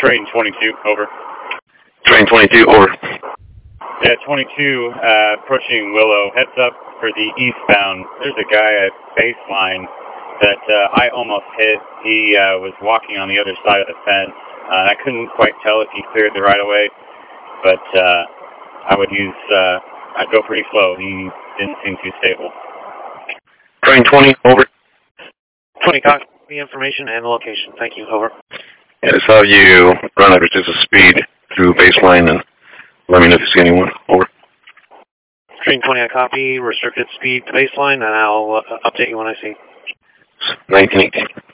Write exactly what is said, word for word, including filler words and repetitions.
Train twenty-two, over. Train twenty-two, over. Yeah, twenty-two, uh, approaching Willow. Heads up for the eastbound. There's a guy at baseline that uh, I almost hit. He uh, was walking on the other side of the fence. Uh, I couldn't quite tell if he cleared the right of way, but uh, I would use, uh, I'd go pretty slow. He didn't seem too stable. Train twenty, over. twenty, copy the information and the location. Thank you, over. Yeah, I saw you run at reduced speed through baseline, and let me know if you see anyone, over. Train twenty, I copy, restricted speed to baseline, and I'll uh, update you when I see. nineteen eighteen.